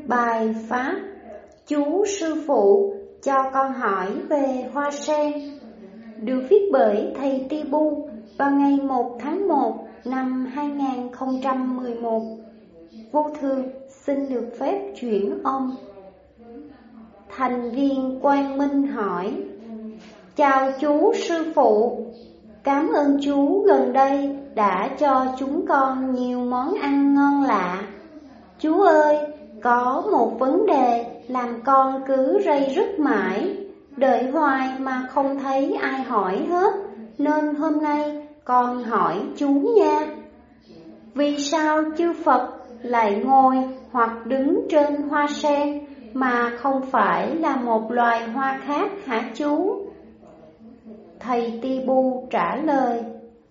Bài Pháp Chú Sư Phụ cho con hỏi về hoa sen, được viết bởi thầy Tibu vào ngày 1 tháng 1 năm 2011. Vô thường xin được phép chuyển ông. Thành viên Quang Minh hỏi: Chào chú Sư Phụ, cảm ơn chú gần đây đã cho chúng con nhiều món ăn ngon lạ. Chú ơi, có một vấn đề làm con cứ ray rứt mãi, đợi hoài mà không thấy ai hỏi hết, nên hôm nay con hỏi chú nha. Vì sao chư Phật lại ngồi hoặc đứng trên hoa sen mà không phải là một loài hoa khác hả chú? Thầy Tibu trả lời: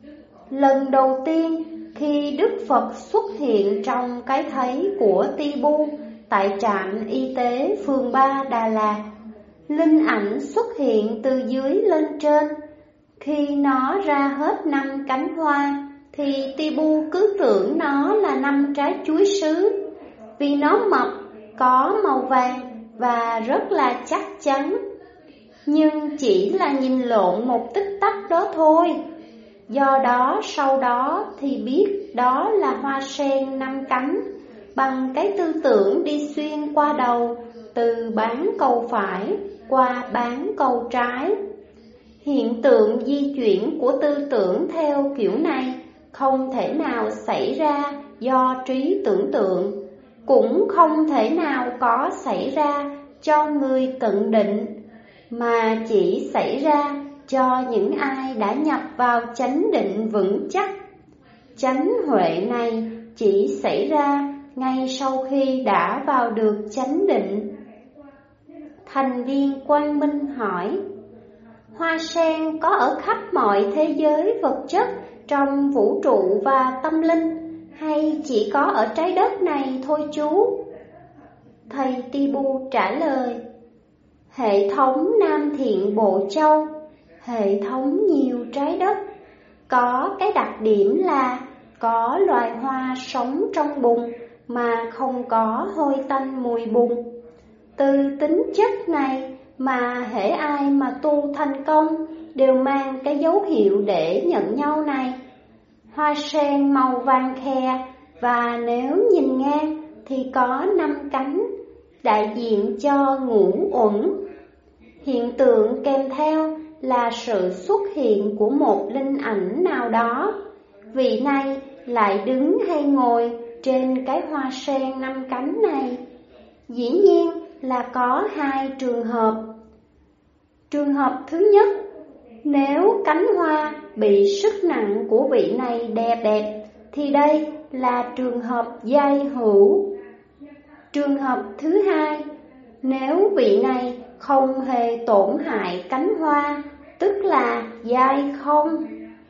Lần đầu tiên khi Đức Phật xuất hiện trong cái thấy của Tibu tại trạm y tế phường 3 Đà Lạt, linh ảnh xuất hiện từ dưới lên trên. Khi nó ra hết 5 cánh hoa thì Tibu cứ tưởng nó là 5 trái chuối sứ, vì nó mập, có màu vàng và rất là chắc chắn. Nhưng chỉ là nhìn lộn một tích tắc đó thôi. Do đó sau đó thì biết đó là hoa sen 5 cánh, bằng cái tư tưởng đi xuyên qua đầu, từ bán cầu phải qua bán cầu trái. Hiện tượng di chuyển của tư tưởng theo kiểu này không thể nào xảy ra do trí tưởng tượng, cũng không thể nào có xảy ra cho người cận định, mà chỉ xảy ra cho những ai đã nhập vào chánh định vững chắc. Chánh huệ này chỉ xảy ra ngay sau khi đã vào được chánh định. Thành viên Quang Minh hỏi: Hoa sen có ở khắp mọi thế giới vật chất trong vũ trụ và tâm linh, hay chỉ có ở trái đất này thôi chú? Thầy Tibu trả lời: Hệ thống Nam Thiện Bộ Châu, hệ thống nhiều trái đất, có cái đặc điểm là có loài hoa sống trong bùn mà không có hôi tanh mùi bùn. Từ tính chất này mà hễ ai mà tu thành công đều mang cái dấu hiệu để nhận nhau này. Hoa sen màu vàng khè, và nếu nhìn ngang thì có 5 cánh, đại diện cho ngũ uẩn. Hiện tượng kèm theo là sự xuất hiện của một linh ảnh nào đó. Vị này lại đứng hay ngồi trên cái hoa sen 5 cánh này. Dĩ nhiên là có 2 trường hợp. Trường hợp thứ nhất, nếu cánh hoa bị sức nặng của vị này đè bẹp thì đây là trường hợp giai hữu. Trường hợp thứ hai, nếu vị này không hề tổn hại cánh hoa, tức là giai không.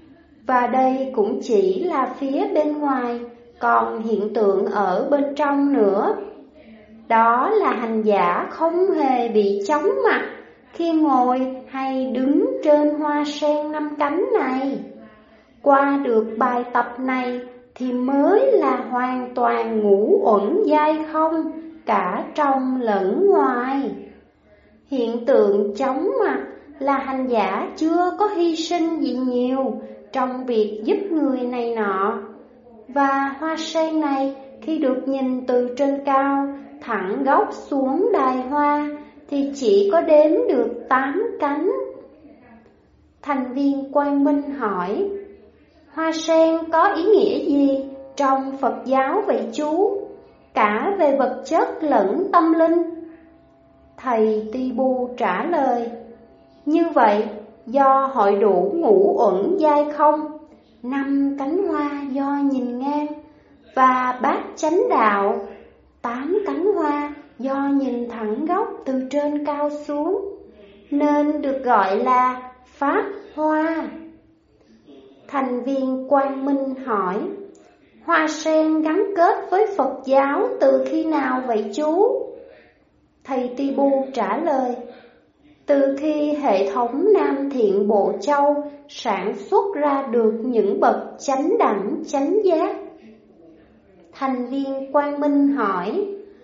Và đây cũng chỉ là phía bên ngoài, còn hiện tượng ở bên trong nữa. Đó là hành giả không hề bị chóng mặt khi ngồi hay đứng trên hoa sen 5 cánh này. Qua được bài tập này thì mới là hoàn toàn ngũ uẩn giai không, cả trong lẫn ngoài. Hiện tượng chóng mặt là hành giả chưa có hy sinh gì nhiều trong việc giúp người này nọ. Và hoa sen này khi được nhìn từ trên cao, thẳng góc xuống đài hoa, thì chỉ có đếm được 8 cánh. Thành viên Quang Minh hỏi: Hoa sen có ý nghĩa gì trong Phật giáo vậy chú, cả về vật chất lẫn tâm linh? Thầy Tibu trả lời: Như vậy, do hội đủ ngũ uẩn giai không, 5 cánh hoa do nhìn ngang, và bát chánh đạo, 8 cánh hoa do nhìn thẳng góc từ trên cao xuống, nên được gọi là Pháp Hoa. Thành viên Quang Minh hỏi: Hoa sen gắn kết với Phật giáo từ khi nào vậy chú? Thầy Tibu trả lời: Từ khi hệ thống Nam Thiện Bộ Châu sản xuất ra được những bậc chánh đẳng chánh giác. Thành viên Quang Minh hỏi: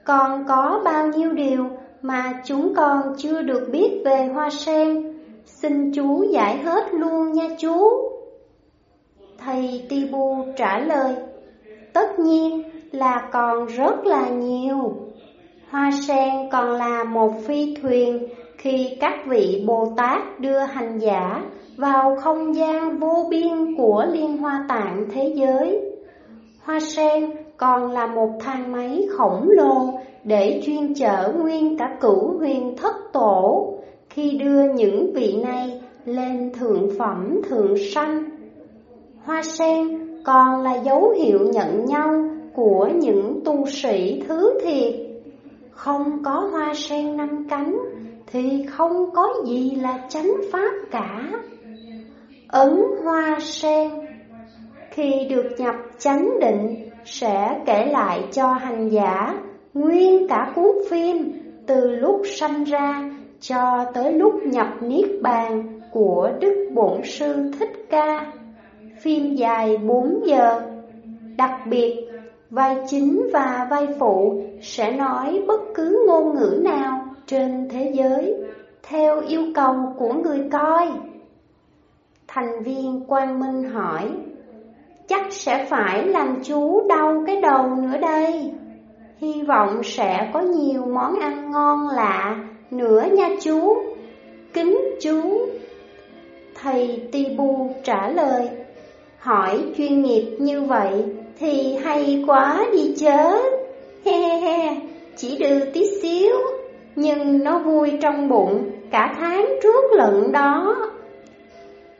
Còn có bao nhiêu điều mà chúng con chưa được biết về hoa sen, xin chú giải hết luôn nha chú. Thầy Tibu trả lời, tất nhiên là còn rất là nhiều. Hoa sen còn là một phi thuyền khi các vị Bồ Tát đưa hành giả vào không gian vô biên của Liên Hoa Tạng thế giới. Hoa sen còn là một thang máy khổng lồ để chuyên chở nguyên cả cửu huyền thất tổ khi đưa những vị này lên thượng phẩm thượng sanh. Hoa sen còn là dấu hiệu nhận nhau của những tu sĩ thứ thiệt. Không có hoa sen 5 cánh thì không có gì là chánh pháp cả. Ấn hoa sen khi được nhập chánh định sẽ kể lại cho hành giả nguyên cả cuốn phim từ lúc sanh ra cho tới lúc nhập niết bàn của Đức Bổn Sư Thích Ca. Phim dài 4 giờ. Đặc biệt, vai chính và vai phụ sẽ nói bất cứ ngôn ngữ nào trên thế giới theo yêu cầu của người coi. Thành viên Quang Minh hỏi, chắc sẽ phải làm chú đau cái đầu nữa đây. Hy vọng sẽ có nhiều món ăn ngon lạ nữa nha chú. Kính chú. Thầy Tibu trả lời, hỏi chuyên nghiệp như vậy thì hay quá đi chớ. He he he, chỉ đưa tí xíu, nhưng nó vui trong bụng cả tháng trước lận đó.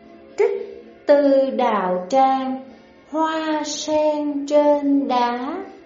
Trích từ Đạo Trang, Hoa sen trên đá.